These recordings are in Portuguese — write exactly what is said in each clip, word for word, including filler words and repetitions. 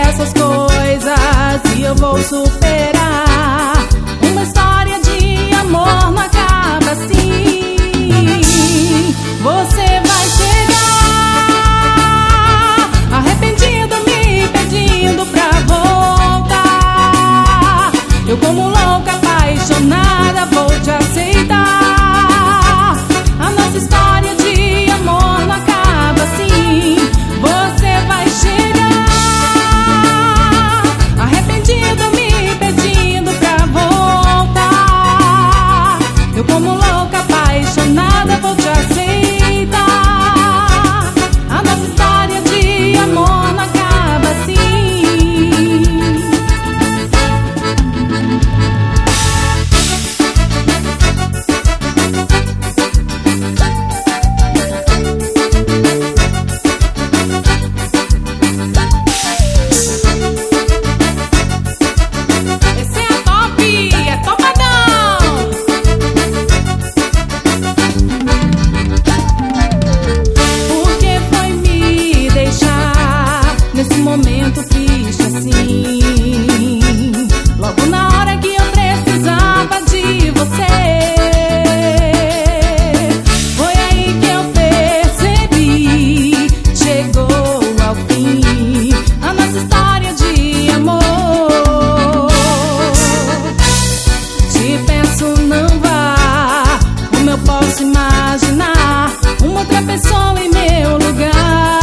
dessas coisas e eu vou superar. Uma história de amor não acaba assim. Você vai chegar arrependido, me pedindo pra voltar. Eu, como louca, apaixonada, vou te aceitar. A nossa história de amor não acaba assim. Você vai chegar arrependido, me pedindo pra voltar. Eu, como louca, apaixonada, vou te aceitar. A nossa história de amor não acaba assim. Nesse momento triste assim, logo na hora que eu precisava de você, foi aí que eu percebi, chegou ao fim a nossa história de amor. Te peço, não vá, como eu posso imaginar uma outra pessoa em meu lugar.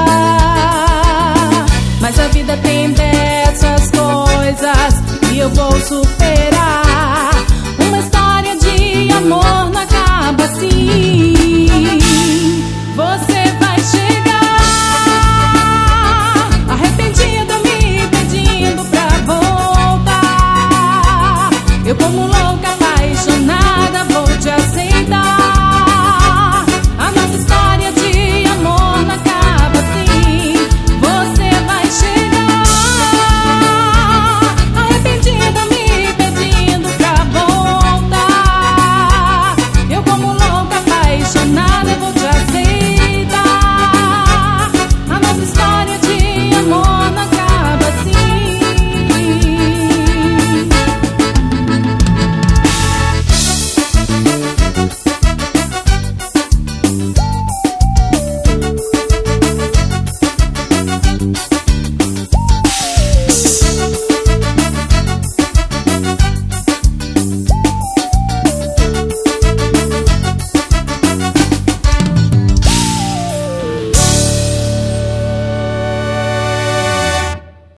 Mas a vida tem dessas coisas e eu vou superar. Uma história de amor não acaba assim.